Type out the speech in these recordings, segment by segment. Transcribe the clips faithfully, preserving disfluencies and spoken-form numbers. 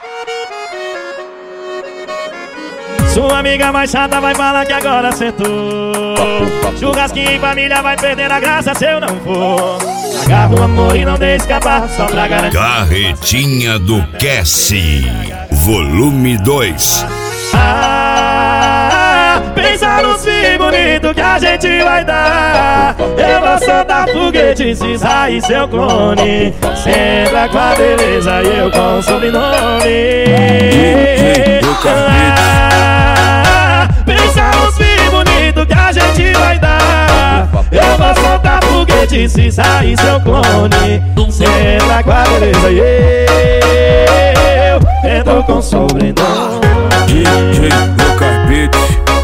Sua amiga mais chata vai falar que agora sentou. Churrasquinho em família vai perder a graça se eu não for. Agarra o amor e não deixe escapar, só pra garantir. Carretinha do Cassie, volume dois. Ah, pensa nos filhos bonitos que a gente vai dar. Eu vou soltar foguete, cisar e seu clone. Sempre com a beleza e eu com o sobrenome. Ah, pensa nos filhos bonitos que a gente vai dar. Eu vou soltar foguete, cisar e seu clone. Sempre com a beleza e eu entro com o sobrenome. D J Lucas Beats.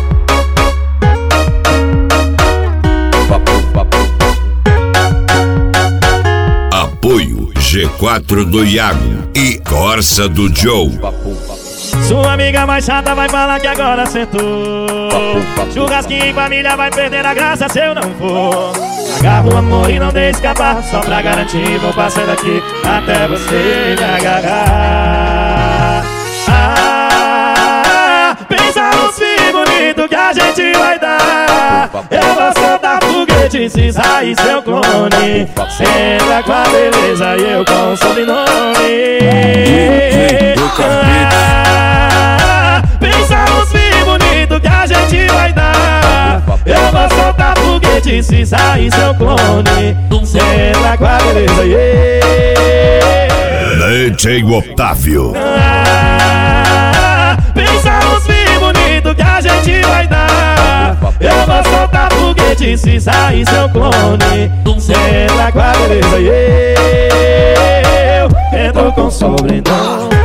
Apoio G quatro do Iago e Corsa do Joe. Sua amiga mais chata vai falar que agora sentou. Churrasquinho em família vai perder a graça se eu não for. Agarra o amor e não deixe escapar, só pra garantir vou passar daqui até você me agarrar. Ah, pensa nos filhos bonitos que a gente vai dar. Eu vou soltar foguete, cisar e seu clone. Sempre com a beleza e eu com o sobrenome. Ah, pensa nos filhos bonitos que a gente vai dar. Eu vou soltar foguete, cisar e seu clone. Sempre com a beleza e eu D J Otávio. Ah, pensa nos filhos bonitos que a gente vai dar. Eu vou soltar foguete, cisar e seu clone. Sempre com a beleza e eu entro com sobrenome.